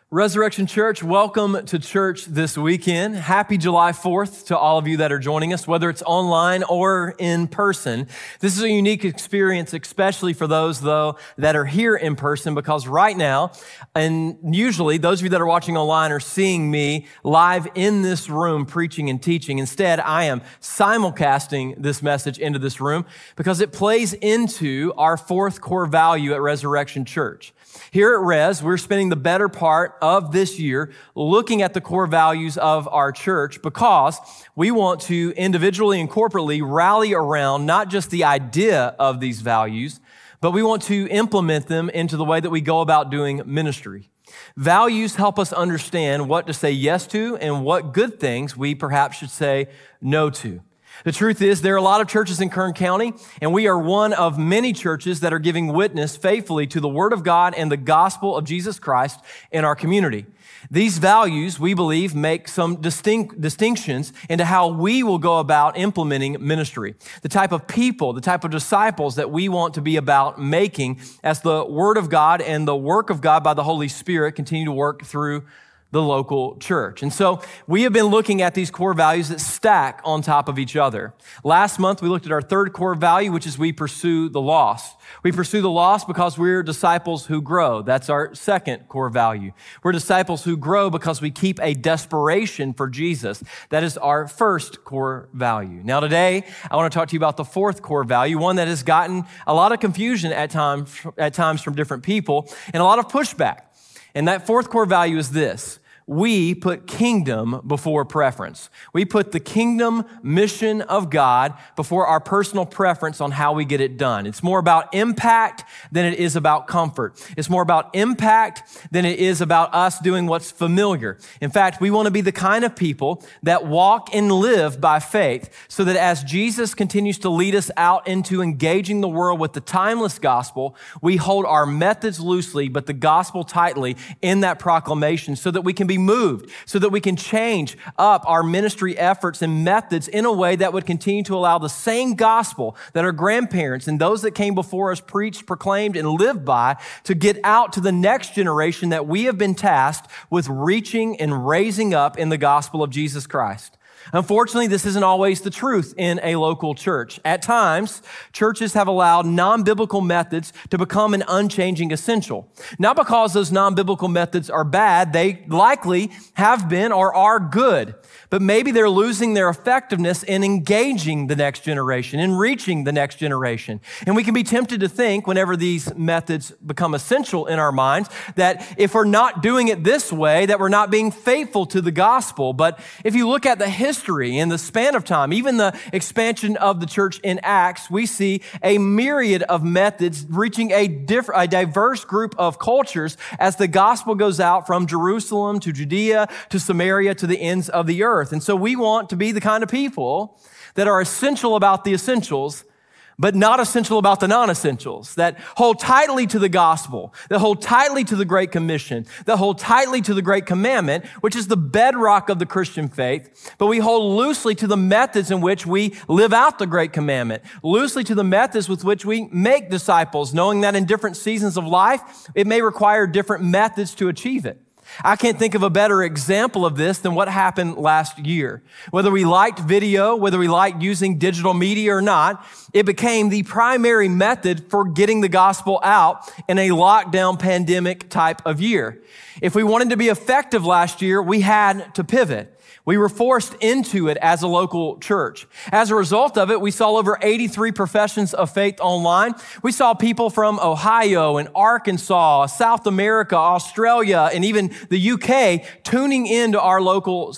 Resurrection Church, welcome to church this weekend. Happy July 4th to all of you that are joining us, whether it's online or in person. This is a unique experience, especially for those, though, that are here in person, because right now, and usually those of you that are watching online are seeing me live in this room preaching and teaching. Instead, I am simulcasting this message into this room because it plays into our fourth core value at Resurrection Church. Here at Res, we're spending the better part of this year looking at the core values of our church because we want to individually and corporately rally around not just the idea of these values, but we want to implement them into the way that we go about doing ministry. Values help us understand what to say yes to and what good things we perhaps should say no to. The truth is, there are a lot of churches in Kern County, and we are one of many churches that are giving witness faithfully to the Word of God and the gospel of Jesus Christ in our community. These values, we believe, make some distinctions into how we will go about implementing ministry, the type of people, the type of disciples that we want to be about making as the Word of God and the work of God by the Holy Spirit continue to work through the local church. And so we have been looking at these core values that stack on top of each other. Last month, we looked at our third core value, which is we pursue the lost. We pursue the lost because we're disciples who grow. That's our second core value. We're disciples who grow because we keep a desperation for Jesus. That is our first core value. Now today, I want to talk to you about the fourth core value, one that has gotten a lot of confusion at times from different people and a lot of pushback. And that fourth core value is this: we put kingdom before preference. We put the kingdom mission of God before our personal preference on how we get it done. It's more about impact than it is about comfort. It's more about impact than it is about us doing what's familiar. In fact, we want to be the kind of people that walk and live by faith so that as Jesus continues to lead us out into engaging the world with the timeless gospel, we hold our methods loosely but the gospel tightly in that proclamation so that we can be moved, so that we can change up our ministry efforts and methods in a way that would continue to allow the same gospel that our grandparents and those that came before us preached, proclaimed, and lived by to get out to the next generation that we have been tasked with reaching and raising up in the gospel of Jesus Christ. Unfortunately, this isn't always the truth in a local church. At times, churches have allowed non-biblical methods to become an unchanging essential. Not because those non-biblical methods are bad, they likely have been or are good, but maybe they're losing their effectiveness in engaging the next generation, in reaching the next generation. And we can be tempted to think, whenever these methods become essential in our minds, that if we're not doing it this way, that we're not being faithful to the gospel. But if you look at the history and the span of time, even the expansion of the church in Acts, we see a myriad of methods reaching a diverse group of cultures as the gospel goes out from Jerusalem to Judea to Samaria to the ends of the earth. And so we want to be the kind of people that are essential about the essentials, but not essential about the non-essentials, that hold tightly to the gospel, that hold tightly to the Great Commission, that hold tightly to the Great Commandment, which is the bedrock of the Christian faith, but we hold loosely to the methods in which we live out the Great Commandment, loosely to the methods with which we make disciples, knowing that in different seasons of life, it may require different methods to achieve it. I can't think of a better example of this than what happened last year. Whether we liked video, whether we liked using digital media or not, it became the primary method for getting the gospel out in a lockdown pandemic type of year. If we wanted to be effective last year, we had to pivot. We were forced into it as a local church. As a result of it, we saw over 83 professions of faith online. We saw people from Ohio and Arkansas, South America, Australia, and even the UK tuning into our local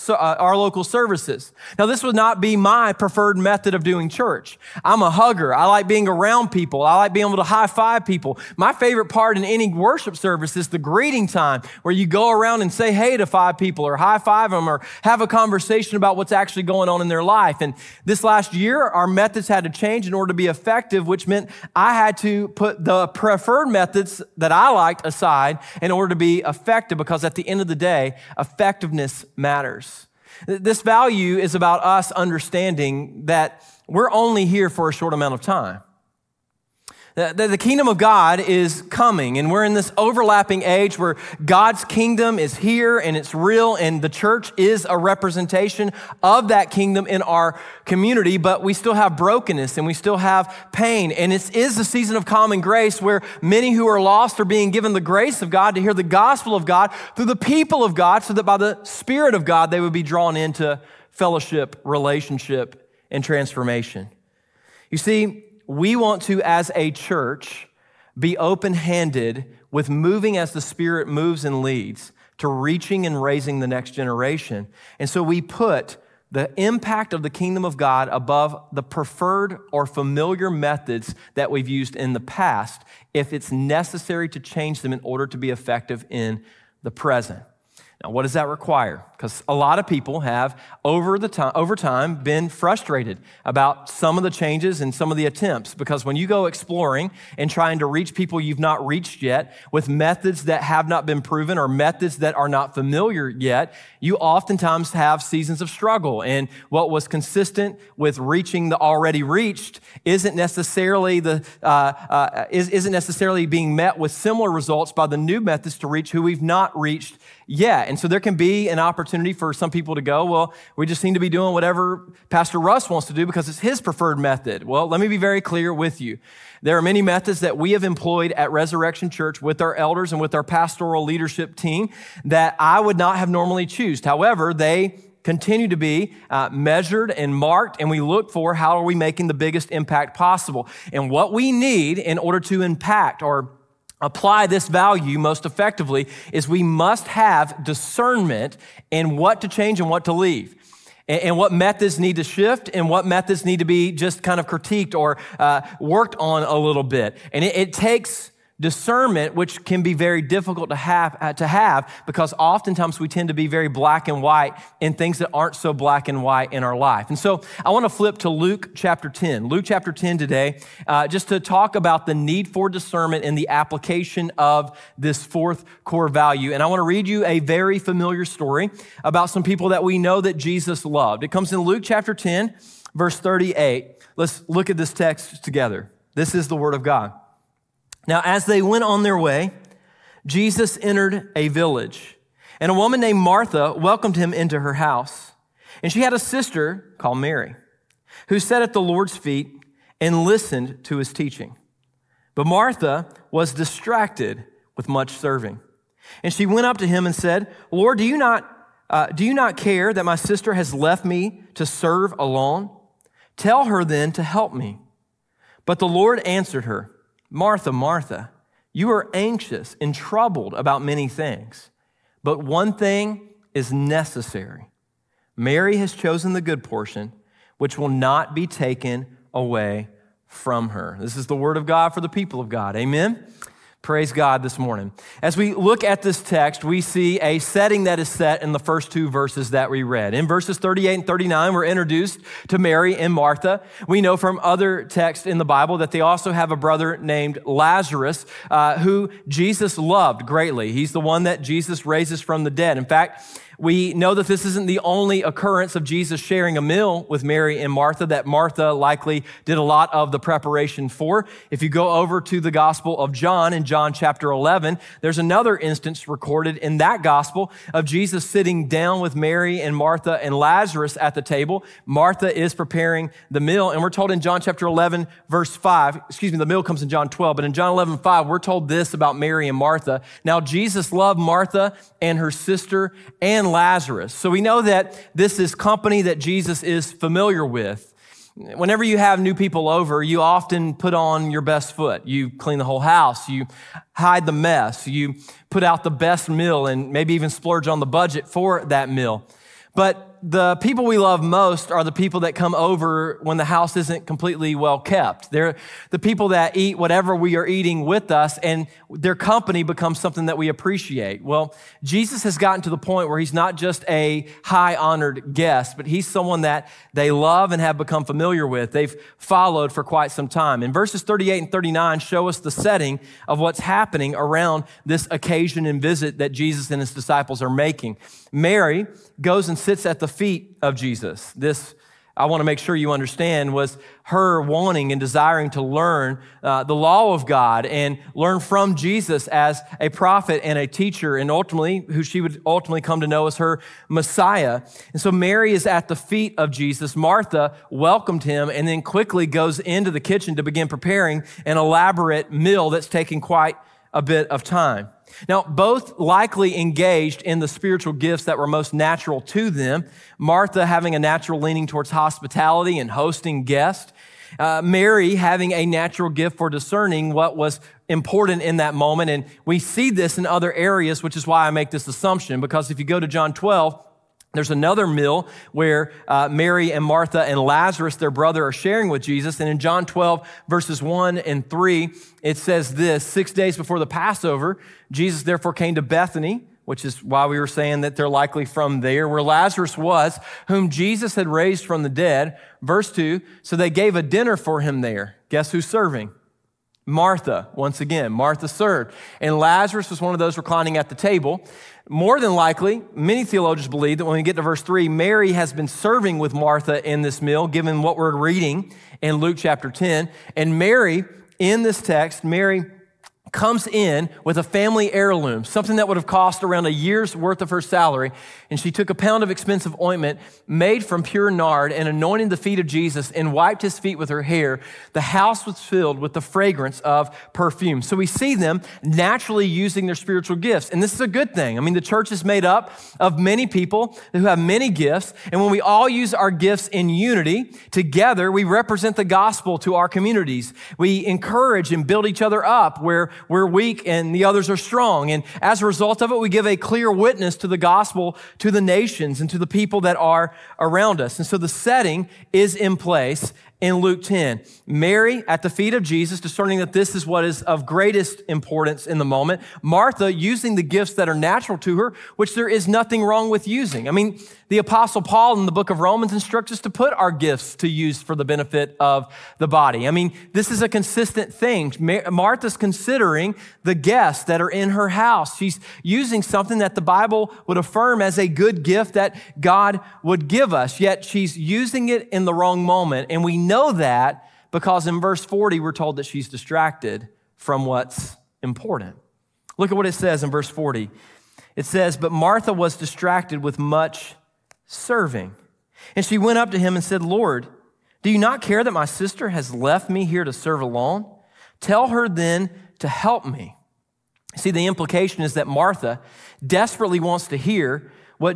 services. Now, this would not be my preferred method of doing church. I'm a hugger. I like being around people. I like being able to high five people. My favorite part in any worship service is the greeting time where you go around and say hey to 5 people or high five them or have a conversation about what's actually going on in their life. And this last year, our methods had to change in order to be effective, which meant I had to put the preferred methods that I liked aside in order to be effective, because at the end of the day, effectiveness matters. This value is about us understanding that we're only here for a short amount of time. The kingdom of God is coming, and we're in this overlapping age where God's kingdom is here and it's real, and the church is a representation of that kingdom in our community, but we still have brokenness and we still have pain. And it is a season of common grace where many who are lost are being given the grace of God to hear the gospel of God through the people of God, so that by the Spirit of God, they would be drawn into fellowship, relationship, and transformation. You see, we want to, as a church, be open-handed with moving as the Spirit moves and leads to reaching and raising the next generation. And so we put the impact of the kingdom of God above the preferred or familiar methods that we've used in the past, if it's necessary to change them in order to be effective in the present. Now, what does that require? Because a lot of people have, over time, been frustrated about some of the changes and some of the attempts. Because when you go exploring and trying to reach people you've not reached yet with methods that have not been proven or methods that are not familiar yet, you oftentimes have seasons of struggle. And what was consistent with reaching the already reached isn't necessarily being met with similar results by the new methods to reach who we've not reached yet. And so there can be an opportunity for some people to go, well, we just seem to be doing whatever Pastor Russ wants to do because it's his preferred method. Well, let me be very clear with you. There are many methods that we have employed at Resurrection Church with our elders and with our pastoral leadership team that I would not have normally chosen. However, they continue to be measured and marked, and we look for how are we making the biggest impact possible. And what we need in order to impact or apply this value most effectively is we must have discernment in what to change and what to leave, and what methods need to shift and what methods need to be just kind of critiqued or worked on a little bit. And it takes discernment, which can be very difficult to have because oftentimes we tend to be very black and white in things that aren't so black and white in our life. And so I want to flip to Luke chapter 10. Luke chapter 10 today, just to talk about the need for discernment and the application of this fourth core value. And I want to read you a very familiar story about some people that we know that Jesus loved. It comes in Luke chapter 10, verse 38. Let's look at this text together. This is the word of God. Now, as they went on their way, Jesus entered a village, and a woman named Martha welcomed him into her house. And she had a sister called Mary, who sat at the Lord's feet and listened to his teaching. But Martha was distracted with much serving. And she went up to him and said, Lord, do you not care that my sister has left me to serve alone? Tell her then to help me. But the Lord answered her, Martha, Martha, you are anxious and troubled about many things, but one thing is necessary. Mary has chosen the good portion, which will not be taken away from her. This is the word of God for the people of God. Amen. Praise God this morning. As we look at this text, we see a setting that is set in the first two verses that we read. In verses 38 and 39, we're introduced to Mary and Martha. We know from other texts in the Bible that they also have a brother named Lazarus, who Jesus loved greatly. He's the one that Jesus raises from the dead. In fact, we know that this isn't the only occurrence of Jesus sharing a meal with Mary and Martha that Martha likely did a lot of the preparation for. If you go over to the Gospel of John in John chapter 11, there's another instance recorded in that gospel of Jesus sitting down with Mary and Martha and Lazarus at the table. Martha is preparing the meal, and we're told in John chapter 11, verse 5, the meal comes in John 12, but in John 11, 5, we're told this about Mary and Martha. Now, Jesus loved Martha and her sister and Lazarus. So we know that this is company that Jesus is familiar with. Whenever you have new people over, you often put on your best foot. You clean the whole house. You hide the mess. You put out the best meal and maybe even splurge on the budget for that meal. But the people we love most are the people that come over when the house isn't completely well kept. They're the people that eat whatever we are eating with us, and their company becomes something that we appreciate. Well, Jesus has gotten to the point where he's not just a high-honored guest, but he's someone that they love and have become familiar with. They've followed for quite some time. And verses 38 and 39 show us the setting of what's happening around this occasion and visit that Jesus and his disciples are making. Mary goes and sits at the feet of Jesus. This I want to make sure you understand, was her wanting and desiring to learn the law of God and learn from Jesus as a prophet and a teacher, and ultimately, who she would ultimately come to know as her Messiah. And so Mary is at the feet of Jesus. Martha welcomed him and then quickly goes into the kitchen to begin preparing an elaborate meal that's taking quite a bit of time. Now, both likely engaged in the spiritual gifts that were most natural to them. Martha having a natural leaning towards hospitality and hosting guests. Mary having a natural gift for discerning what was important in that moment. And we see this in other areas, which is why I make this assumption, because if you go to John 12, there's another meal where Mary and Martha and Lazarus, their brother, are sharing with Jesus. And in John 12, verses 1 and 3, it says this: 6 days before the Passover, Jesus therefore came to Bethany, which is why we were saying that they're likely from there, where Lazarus was, whom Jesus had raised from the dead. Verse 2, so they gave a dinner for him there. Guess who's serving? Martha. Once again, Martha served. And Lazarus was one of those reclining at the table. More than likely, many theologians believe that when we get to verse 3, Mary has been serving with Martha in this meal, given what we're reading in Luke chapter 10. And Mary, in this text, Mary comes in with a family heirloom, something that would have cost around a year's worth of her salary. And she took a pound of expensive ointment made from pure nard and anointed the feet of Jesus and wiped his feet with her hair. The house was filled with the fragrance of perfume. So we see them naturally using their spiritual gifts. And this is a good thing. I mean, the church is made up of many people who have many gifts. And when we all use our gifts in unity together, we represent the gospel to our communities. We encourage and build each other up where we're weak and the others are strong. And as a result of it, we give a clear witness to the gospel to the nations and to the people that are around us. And so the setting is in place in Luke 10. Mary at the feet of Jesus, discerning that this is what is of greatest importance in the moment. Martha using the gifts that are natural to her, which there is nothing wrong with using. I mean, the Apostle Paul in the book of Romans instructs us to put our gifts to use for the benefit of the body. I mean, this is a consistent thing. Martha's considering the guests that are in her house. She's using something that the Bible would affirm as a good gift that God would give us, yet she's using it in the wrong moment. And we know that because in verse 40, we're told that she's distracted from what's important. Look at what it says in verse 40. It says, but Martha was distracted with much serving. And she went up to him and said, Lord, do you not care that my sister has left me here to serve alone? Tell her then to help me. See, the implication is that Martha desperately wants to hear what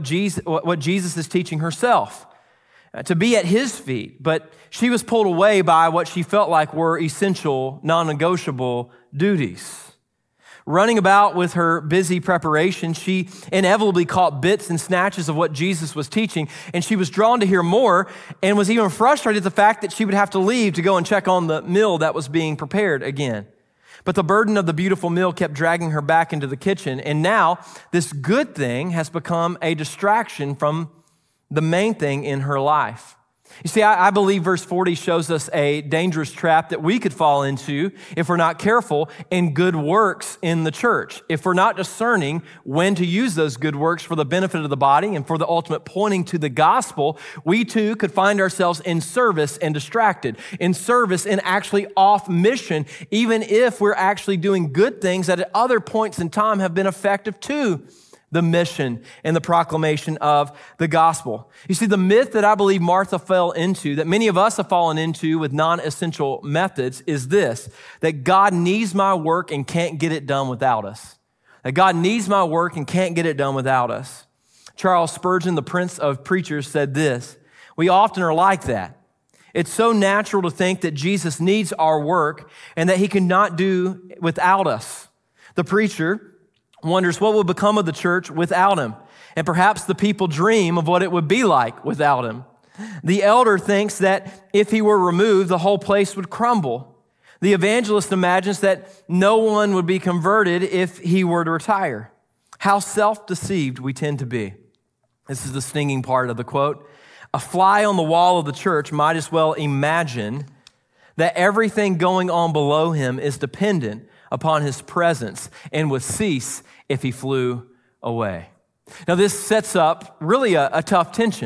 Jesus is teaching herself, to be at his feet, but she was pulled away by what she felt like were essential, non-negotiable duties. Running about with her busy preparation, she inevitably caught bits and snatches of what Jesus was teaching, and she was drawn to hear more and was even frustrated at the fact that she would have to leave to go and check on the meal that was being prepared again. But the burden of the beautiful meal kept dragging her back into the kitchen, and now this good thing has become a distraction from the main thing in her life. You see, I believe verse 40 shows us a dangerous trap that we could fall into if we're not careful in good works in the church. If we're not discerning when to use those good works for the benefit of the body and for the ultimate pointing to the gospel, we too could find ourselves in service and distracted, in service and actually off mission, even if we're actually doing good things that at other points in time have been effective too. The mission and the proclamation of the gospel. You see, the myth that I believe Martha fell into, that many of us have fallen into with non-essential methods, is this: that God needs my work and can't get it done without us. That God needs my work and can't get it done without us. Charles Spurgeon, the Prince of Preachers, said this: we often are like that. It's so natural to think that Jesus needs our work and that he cannot do without us. The preacher wonders what will become of the church without him. And perhaps the people dream of what it would be like without him. The elder thinks that if he were removed, the whole place would crumble. The evangelist imagines that no one would be converted if he were to retire. How self-deceived we tend to be. This is the stinging part of the quote. A fly on the wall of the church might as well imagine that everything going on below him is dependent upon his presence and would cease if he flew away. Now, this sets up really a tough tension.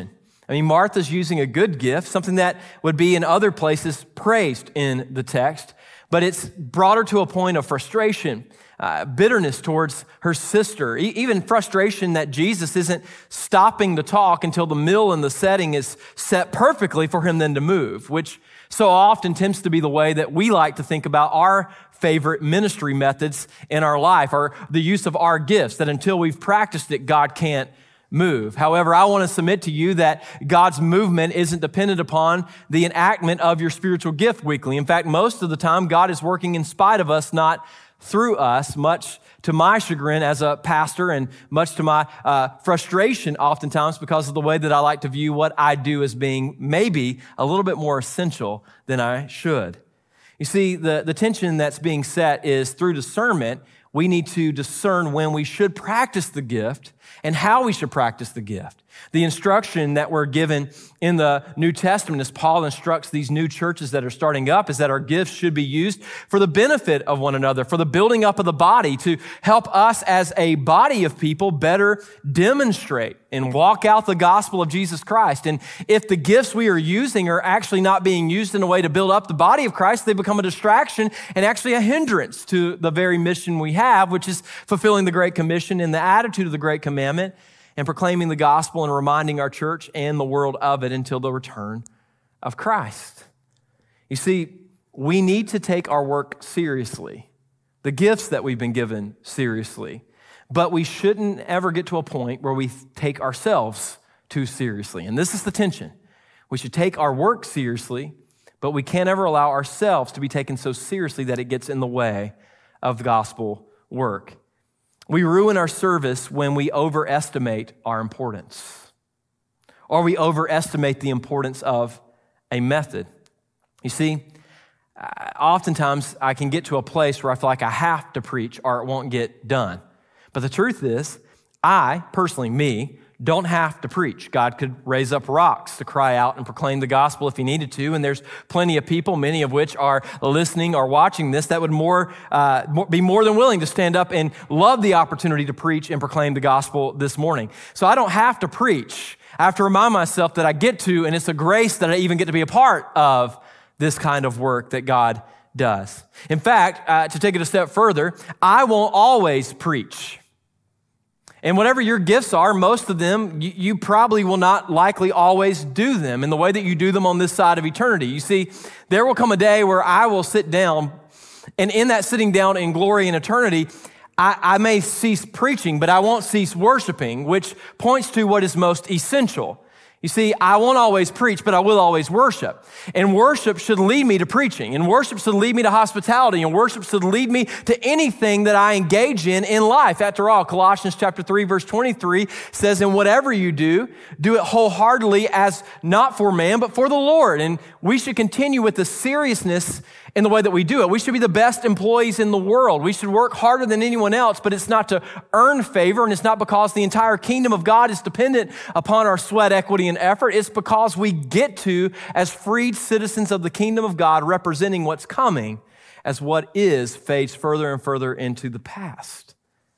I mean, Martha's using a good gift, something that would be in other places praised in the text, but it's brought her to a point of frustration, bitterness towards her sister, even frustration that Jesus isn't stopping to talk until the meal and the setting is set perfectly for him then to move, which so often tends to be the way that we like to think about our favorite ministry methods in our life, or the use of our gifts, that until we've practiced it, God can't move. However, I want to submit to you that God's movement isn't dependent upon the enactment of your spiritual gift weekly. In fact, most of the time, God is working in spite of us, not through us, much to my chagrin as a pastor and much to my frustration oftentimes because of the way that I like to view what I do as being maybe a little bit more essential than I should. You see, the tension that's being set is through discernment, we need to discern when we should practice the gift and how we should practice the gift. The instruction that we're given in the New Testament as Paul instructs these new churches that are starting up is that our gifts should be used for the benefit of one another, for the building up of the body, to help us as a body of people better demonstrate and walk out the gospel of Jesus Christ. And if the gifts we are using are actually not being used in a way to build up the body of Christ, they become a distraction and actually a hindrance to the very mission we have, which is fulfilling the Great Commission and the attitude of the Great Commandment, and proclaiming the gospel and reminding our church and the world of it until the return of Christ. You see, we need to take our work seriously, the gifts that we've been given seriously, but we shouldn't ever get to a point where we take ourselves too seriously. And this is the tension. We should take our work seriously, but we can't ever allow ourselves to be taken so seriously that it gets in the way of the gospel work. We ruin our service when we overestimate our importance, or we overestimate the importance of a method. You see, oftentimes I can get to a place where I feel like I have to preach or it won't get done. But the truth is, I, personally, me, don't have to preach. God could raise up rocks to cry out and proclaim the gospel if he needed to, and there's plenty of people, many of which are listening or watching this, that would be more than willing to stand up and love the opportunity to preach and proclaim the gospel this morning. So I don't have to preach. I have to remind myself that I get to, and it's a grace that I even get to be a part of this kind of work that God does. In fact, to take it a step further, I won't always preach. And whatever your gifts are, most of them, you probably will not likely always do them in the way that you do them on this side of eternity. You see, there will come a day where I will sit down, and in that sitting down in glory and eternity, I may cease preaching, but I won't cease worshiping, which points to what is most essential. You see, I won't always preach, but I will always worship. And worship should lead me to preaching. And worship should lead me to hospitality. And worship should lead me to anything that I engage in life. After all, Colossians chapter 3, verse 23 says, "And whatever you do, do it wholeheartedly as not for man, but for the Lord." And we should continue with the seriousness in the way that we do it. We should be the best employees in the world. We should work harder than anyone else, but it's not to earn favor, and it's not because the entire kingdom of God is dependent upon our sweat, equity, and effort. It's because we get to, as freed citizens of the kingdom of God, representing what's coming, as what is fades further and further into the past.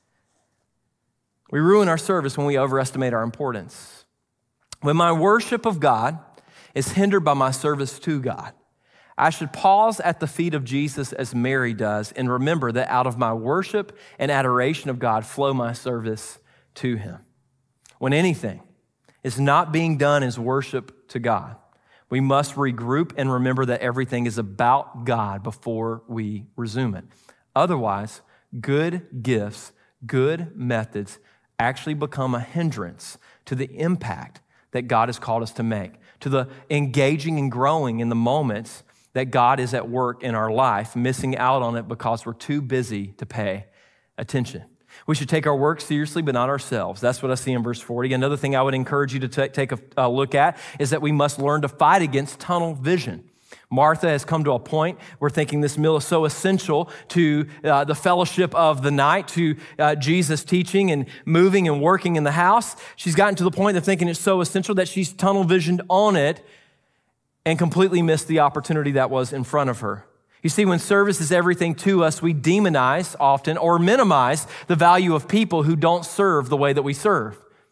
We ruin our service when we overestimate our importance. When my worship of God is hindered by my service to God, I should pause at the feet of Jesus as Mary does and remember that out of my worship and adoration of God flow my service to him. When anything is not being done as worship to God, we must regroup and remember that everything is about God before we resume it. Otherwise, good gifts, good methods actually become a hindrance to the impact that God has called us to make, to the engaging and growing in the moments that God is at work in our life, missing out on it because we're too busy to pay attention. We should take our work seriously, but not ourselves. That's what I see in verse 40. Another thing I would encourage you to take a look at is that we must learn to fight against tunnel vision. Martha has come to a point where thinking this meal is so essential to the fellowship of the night, to Jesus teaching and moving and working in the house. She's gotten to the point of thinking it's so essential that she's tunnel visioned on it and completely missed the opportunity that was in front of her. You see, when service is everything to us, we demonize often or minimize the value of people who don't serve the way that we serve.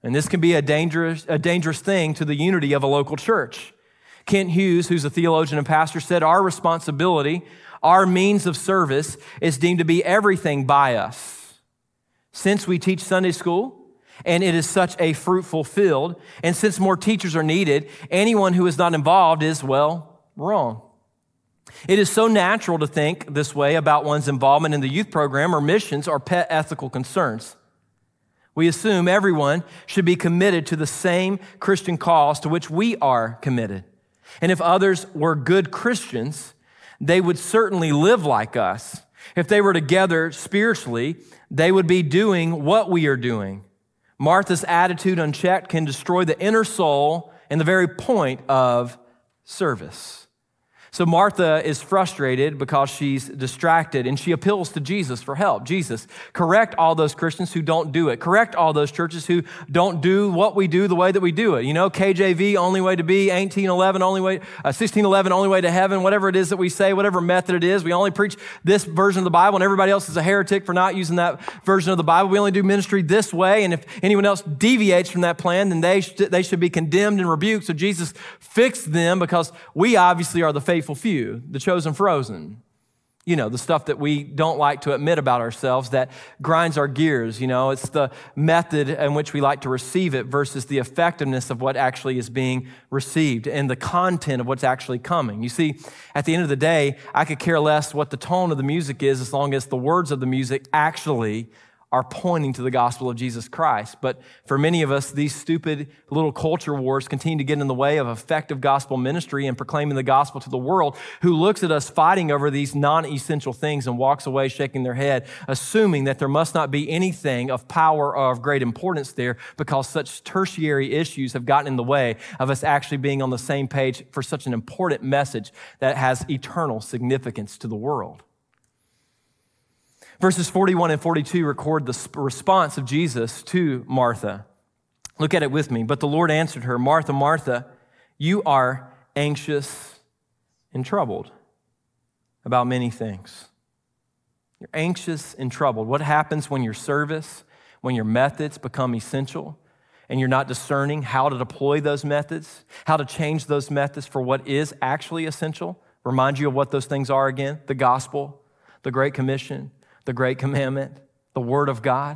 And this can be a dangerous thing to the unity of a local church. Kent Hughes, who's a theologian and pastor, said, our responsibility, our means of service is deemed to be everything by us. Since we teach Sunday school, and it is such a fruitful field, and since more teachers are needed, anyone who is not involved is, well, wrong. It is so natural to think this way about one's involvement in the youth program or missions or pet ethical concerns. We assume everyone should be committed to the same Christian cause to which we are committed. And if others were good Christians, they would certainly live like us. If they were together spiritually, they would be doing what we are doing. Martha's attitude unchecked can destroy the inner soul and the very point of service. So Martha is frustrated because she's distracted, and she appeals to Jesus for help. Jesus, correct all those Christians who don't do it. Correct all those churches who don't do what we do the way that we do it. You know, KJV, only way to be, 1611, only way to heaven, whatever it is that we say, whatever method it is. We only preach this version of the Bible, and everybody else is a heretic for not using that version of the Bible. We only do ministry this way, and if anyone else deviates from that plan, then they should be condemned and rebuked. So Jesus fixed them because we obviously are the faithful few, the chosen frozen. You know, the stuff that we don't like to admit about ourselves that grinds our gears. You know, it's the method in which we like to receive it versus the effectiveness of what actually is being received and the content of what's actually coming. You see, at the end of the day, I could care less what the tone of the music is as long as the words of the music actually are pointing to the gospel of Jesus Christ. But for many of us, these stupid little culture wars continue to get in the way of effective gospel ministry and proclaiming the gospel to the world, who looks at us fighting over these non-essential things and walks away shaking their head, assuming that there must not be anything of power or of great importance there because such tertiary issues have gotten in the way of us actually being on the same page for such an important message that has eternal significance to the world. Verses 41 and 42 record the response of Jesus to Martha. Look at it with me. But the Lord answered her, Martha, Martha, you are anxious and troubled about many things. You're anxious and troubled. What happens when your service, when your methods become essential and you're not discerning how to deploy those methods, how to change those methods for what is actually essential? Remind you of what those things are again: the gospel, the Great Commission, the Great Commandment, the Word of God.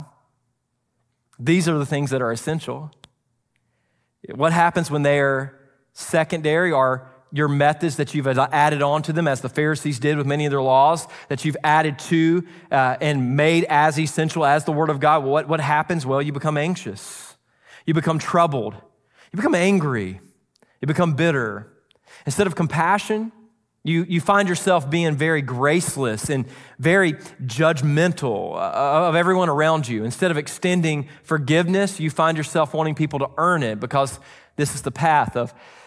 These are the things that are essential. What happens when they are secondary are your methods that you've added on to them, as the Pharisees did with many of their laws, that you've added to and made as essential as the Word of God. What happens? Well, you become anxious. You become troubled. You become angry. You become bitter. Instead of compassion, You find yourself being very graceless and very judgmental of everyone around you. Instead of extending forgiveness, you find yourself wanting people to earn it because this is the path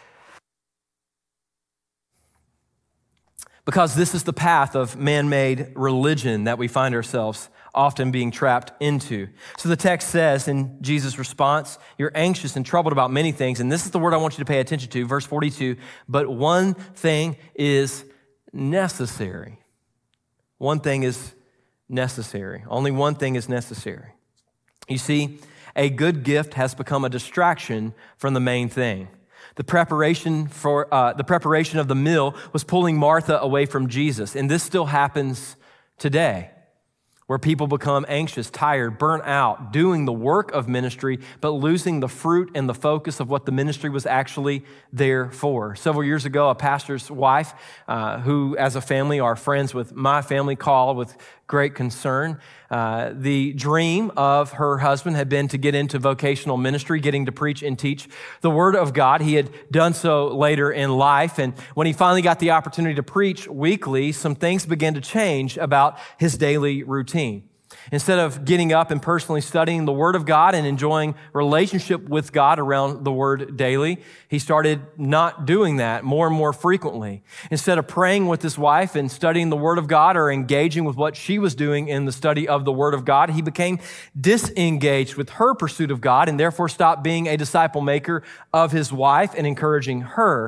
of man-made religion that we find ourselves often being trapped into. So the text says in Jesus' response, you're anxious and troubled about many things. And this is the word I want you to pay attention to, verse 42. But one thing is necessary. One thing is necessary. Only one thing is necessary. You see, a good gift has become a distraction from the main thing. The preparation of the meal was pulling Martha away from Jesus. And this still happens today, where people become anxious, tired, burnt out, doing the work of ministry, but losing the fruit and the focus of what the ministry was actually there for. Several years ago, a pastor's wife, who as a family are friends with my family, called with great concern. The dream of her husband had been to get into vocational ministry, getting to preach and teach the Word of God. He had done so later in life, and when he finally got the opportunity to preach weekly, some things began to change about his daily routine. Instead of getting up and personally studying the Word of God and enjoying relationship with God around the Word daily, he started not doing that more and more frequently. Instead of praying with his wife and studying the Word of God or engaging with what she was doing in the study of the Word of God, he became disengaged with her pursuit of God and therefore stopped being a disciple maker of his wife and encouraging her.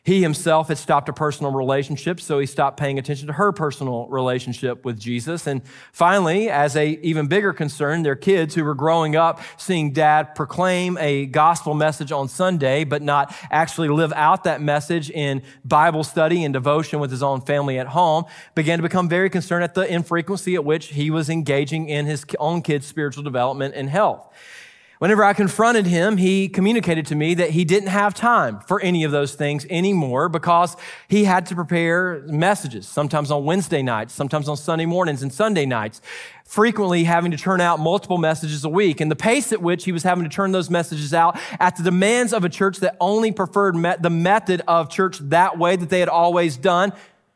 He himself had stopped a personal relationship, so he stopped paying attention to her personal relationship with Jesus. And finally, as a even bigger concern, their kids who were growing up seeing dad proclaim a gospel message on Sunday, but not actually live out that message in Bible study and devotion with his own family at home, began to become very concerned at the infrequency at which he was engaging in his own kids' spiritual development and health. Whenever I confronted him, he communicated to me that he didn't have time for any of those things anymore because he had to prepare messages, sometimes on Wednesday nights, sometimes on Sunday mornings and Sunday nights, frequently having to turn out multiple messages a week. And the pace at which he was having to turn those messages out at the demands of a church that only preferred the method of church that way that they had always done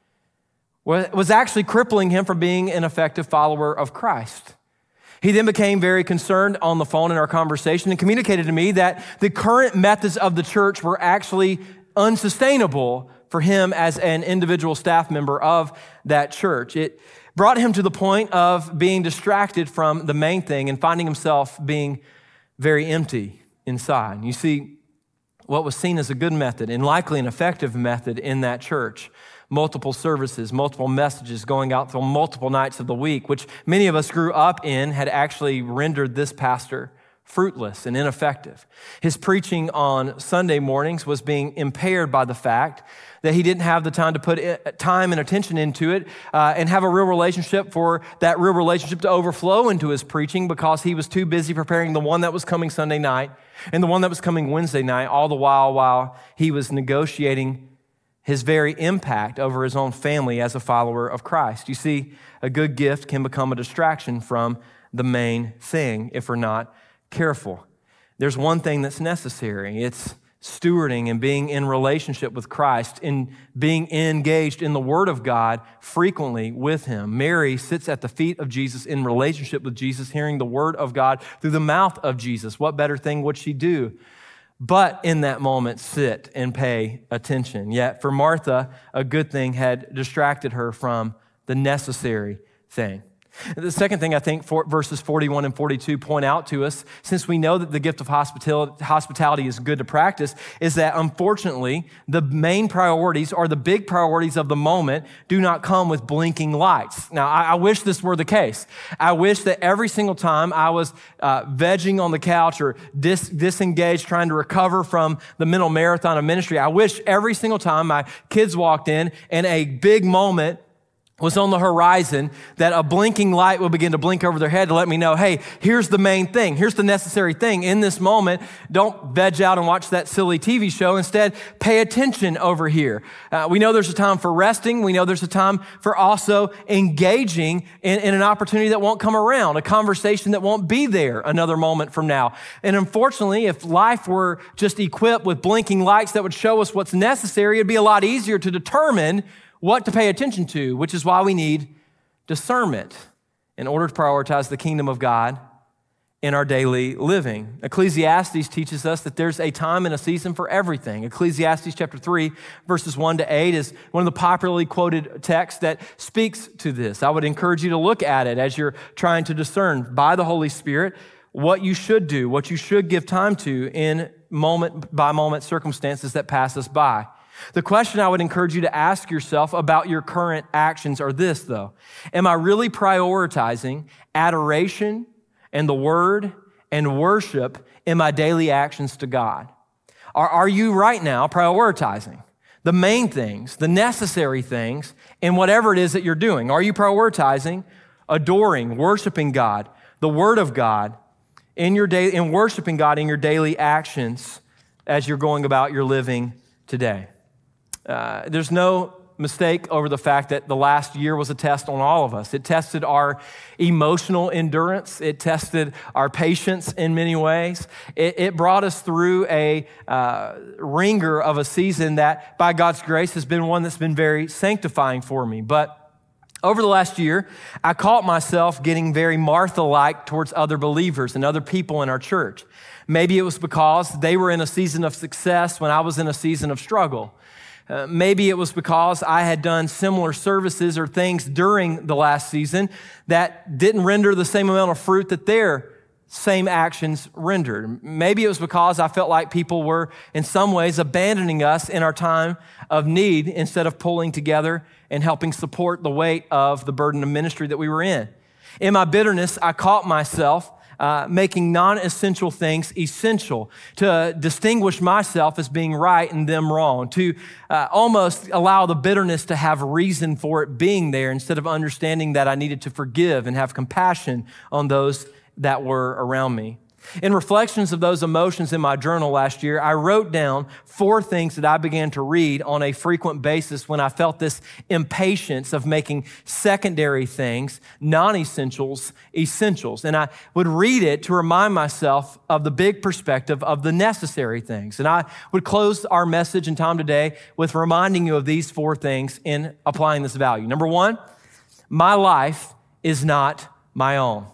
was actually crippling him from being an effective follower of Christ. He then became very concerned on the phone in our conversation and communicated to me that the current methods of the church were actually unsustainable for him as an individual staff member of that church. It brought him to the point of being distracted from the main thing and finding himself being very empty inside. You see, what was seen as a good method and likely an effective method in that church, multiple services, multiple messages going out through multiple nights of the week, which many of us grew up in, had actually rendered this pastor fruitless and ineffective. His preaching on Sunday mornings was being impaired by the fact that he didn't have the time to put time and attention into it and have a real relationship for that real relationship to overflow into his preaching because he was too busy preparing the one that was coming Sunday night and the one that was coming Wednesday night, all the while he was negotiating his very impact over his own family as a follower of Christ. You see, a good gift can become a distraction from the main thing if we're not careful. There's one thing that's necessary. It's stewarding and being in relationship with Christ, in being engaged in the Word of God frequently with Him. Mary sits at the feet of Jesus in relationship with Jesus, hearing the Word of God through the mouth of Jesus. What better thing would she do but in that moment sit and pay attention? Yet for Martha, a good thing had distracted her from the necessary thing. The second thing I think verses 41 and 42 point out to us, since we know that the gift of hospitality is good to practice, is that unfortunately, the main priorities or the big priorities of the moment do not come with blinking lights. Now, I wish this were the case. I wish that every single time I was vegging on the couch or disengaged, trying to recover from the mental marathon of ministry, I wish every single time my kids walked in and a big moment was on the horizon, that a blinking light will begin to blink over their head to let me know, hey, here's the main thing. Here's the necessary thing. In this moment, don't veg out and watch that silly TV show. Instead, pay attention over here. We know there's a time for resting. We know there's a time for also engaging in an opportunity that won't come around, a conversation that won't be there another moment from now. And unfortunately, if life were just equipped with blinking lights that would show us what's necessary, it'd be a lot easier to determine what to pay attention to, which is why we need discernment in order to prioritize the kingdom of God in our daily living. Ecclesiastes teaches us that there's a time and a season for everything. Ecclesiastes chapter 3, verses 1 to 8 is one of the popularly quoted texts that speaks to this. I would encourage you to look at it as you're trying to discern by the Holy Spirit what you should do, what you should give time to in moment-by-moment circumstances that pass us by. The question I would encourage you to ask yourself about your current actions are this, though. Am I really prioritizing adoration and the Word and worship in my daily actions to God? Are you right now prioritizing the main things, the necessary things in whatever it is that you're doing? Are you prioritizing adoring, worshiping God, the Word of God, in worshiping God in your daily actions as you're going about your living today? There's no mistake over the fact that the last year was a test on all of us. It tested our emotional endurance. It tested our patience in many ways. It brought us through a ringer of a season that, by God's grace, has been one that's been very sanctifying for me. But over the last year, I caught myself getting very Martha-like towards other believers and other people in our church. Maybe it was because they were in a season of success when I was in a season of struggle. Maybe it was because I had done similar services or things during the last season that didn't render the same amount of fruit that their same actions rendered. Maybe it was because I felt like people were in some ways abandoning us in our time of need instead of pulling together and helping support the weight of the burden of ministry that we were in. In my bitterness, I caught myself making non-essential things essential, to distinguish myself as being right and them wrong, to almost allow the bitterness to have reason for it being there instead of understanding that I needed to forgive and have compassion on those that were around me. In reflections of those emotions in my journal last year, I wrote down 4 things that I began to read on a frequent basis when I felt this impatience of making secondary things, non-essentials, essentials. And I would read it to remind myself of the big perspective of the necessary things. And I would close our message and time today with reminding you of these 4 things in applying this value. Number 1, my life is not my own.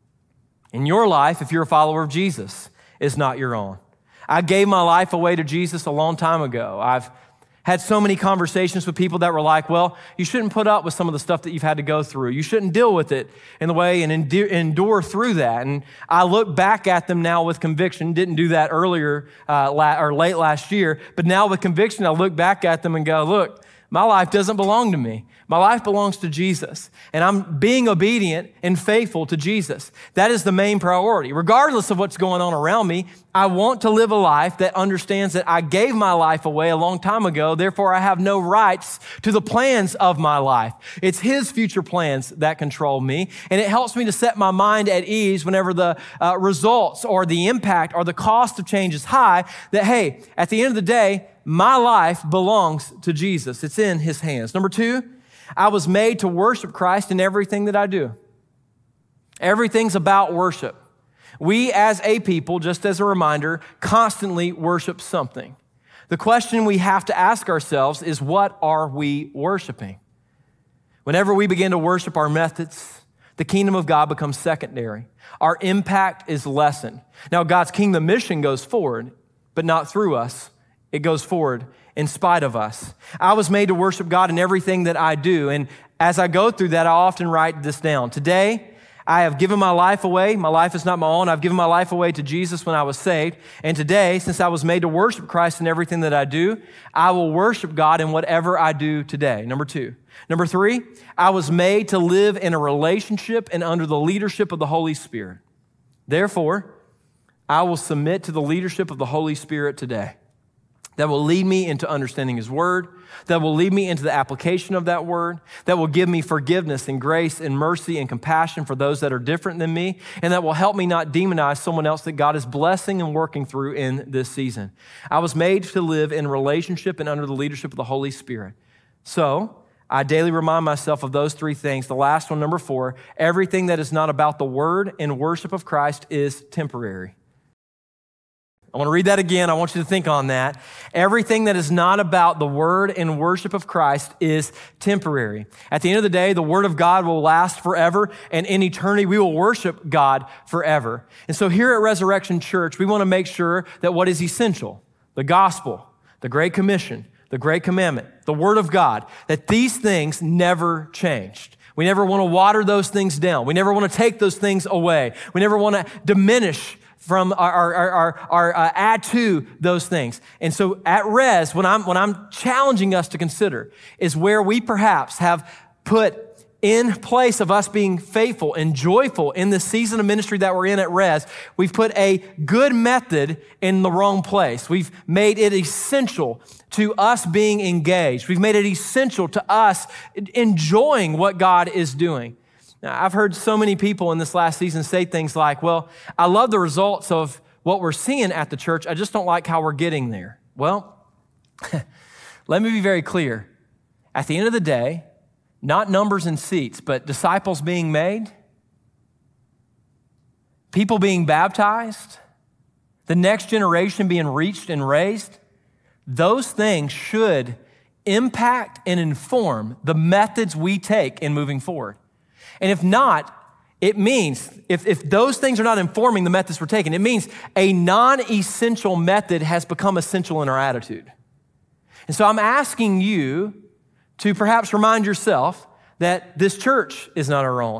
And your life, if you're a follower of Jesus, is not your own. I gave my life away to Jesus a long time ago. I've had so many conversations with people that were like, well, you shouldn't put up with some of the stuff that you've had to go through. You shouldn't deal with it in the way and endure through that. And I look back at them now with conviction. Didn't do that earlier or late last year, but now with conviction, I look back at them and go, look, my life doesn't belong to me. My life belongs to Jesus, and I'm being obedient and faithful to Jesus. That is the main priority. Regardless of what's going on around me, I want to live a life that understands that I gave my life away a long time ago, therefore I have no rights to the plans of my life. It's His future plans that control me, and it helps me to set my mind at ease whenever the results or the impact or the cost of change is high, that, hey, at the end of the day, my life belongs to Jesus. It's in His hands. Number 2, I was made to worship Christ in everything that I do. Everything's about worship. We as a people, just as a reminder, constantly worship something. The question we have to ask ourselves is, what are we worshiping? Whenever we begin to worship our methods, the kingdom of God becomes secondary. Our impact is lessened. Now, God's kingdom mission goes forward, but not through us. It goes forward in spite of us. I was made to worship God in everything that I do. And as I go through that, I often write this down. Today, I have given my life away. My life is not my own. I've given my life away to Jesus when I was saved. And today, since I was made to worship Christ in everything that I do, I will worship God in whatever I do today. Number 2. Number 3, I was made to live in a relationship and under the leadership of the Holy Spirit. Therefore, I will submit to the leadership of the Holy Spirit today. That will lead me into understanding His Word, that will lead me into the application of that Word, that will give me forgiveness and grace and mercy and compassion for those that are different than me, and that will help me not demonize someone else that God is blessing and working through in this season. I was made to live in relationship and under the leadership of the Holy Spirit. So, I daily remind myself of those 3 things. The last one, number 4, everything that is not about the Word and worship of Christ is temporary. I want to read that again. I want you to think on that. Everything that is not about the word and worship of Christ is temporary. At the end of the day, the word of God will last forever, and in eternity, we will worship God forever. And so here at Resurrection Church, we want to make sure that what is essential, the gospel, the Great Commission, the Great Commandment, the word of God, that these things never changed. We never want to water those things down. We never want to take those things away. We never want to diminish from our add to those things. And so at Res, what I'm challenging us to consider is where we perhaps have put in place of us being faithful and joyful in the season of ministry that we're in at Res, we've put a good method in the wrong place. We've made it essential to us being engaged. We've made it essential to us enjoying what God is doing. Now, I've heard so many people in this last season say things like, well, I love the results of what we're seeing at the church. I just don't like how we're getting there. Well, let me be very clear. At the end of the day, not numbers and seats, but disciples being made, people being baptized, the next generation being reached and raised, those things should impact and inform the methods we take in moving forward. And if not, it means, if those things are not informing the methods we're taking, it means a non-essential method has become essential in our attitude. And so I'm asking you to perhaps remind yourself that this church is not our own,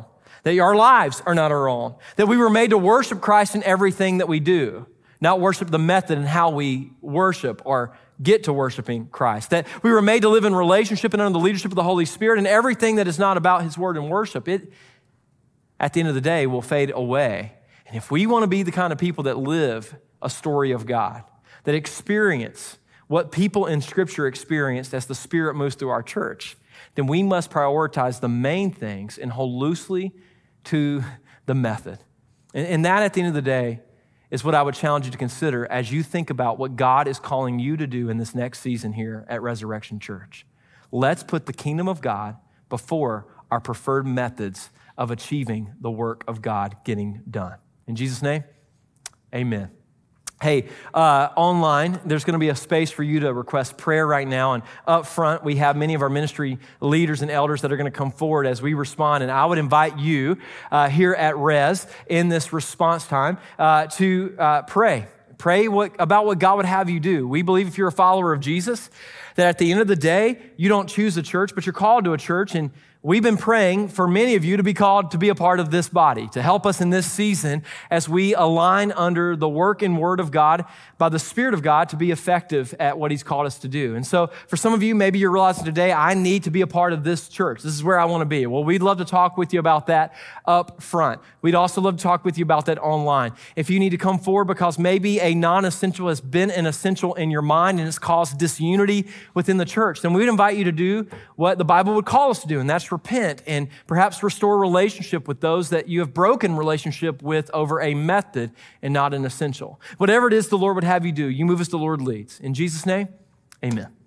that our lives are not our own, that we were made to worship Christ in everything that we do, not worship the method and how we worship or get to worshiping Christ, that we were made to live in relationship and under the leadership of the Holy Spirit, and everything that is not about his word and worship, it, at the end of the day, will fade away. And if we want to be the kind of people that live a story of God, that experience what people in Scripture experienced as the Spirit moves through our church, then we must prioritize the main things and hold loosely to the method. And that, at the end of the day, is what I would challenge you to consider as you think about what God is calling you to do in this next season here at Resurrection Church. Let's put the kingdom of God before our preferred methods of achieving the work of God getting done. In Jesus' name, amen. Hey, online, there's going to be a space for you to request prayer right now. And up front, we have many of our ministry leaders and elders that are going to come forward as we respond. And I would invite you here at Res in this response time to pray. Pray about what God would have you do. We believe if you're a follower of Jesus, that at the end of the day, you don't choose a church, but you're called to a church. And we've been praying for many of you to be called to be a part of this body, to help us in this season as we align under the work and word of God by the Spirit of God to be effective at what he's called us to do. And so for some of you, maybe you're realizing today, I need to be a part of this church. This is where I want to be. Well, we'd love to talk with you about that up front. We'd also love to talk with you about that online. If you need to come forward because maybe a non-essential has been an essential in your mind and it's caused disunity within the church, then we'd invite you to do what the Bible would call us to do, and that's repent and perhaps restore relationship with those that you have broken relationship with over a method and not an essential. Whatever it is the Lord would have you do, you move as the Lord leads. In Jesus' name, amen.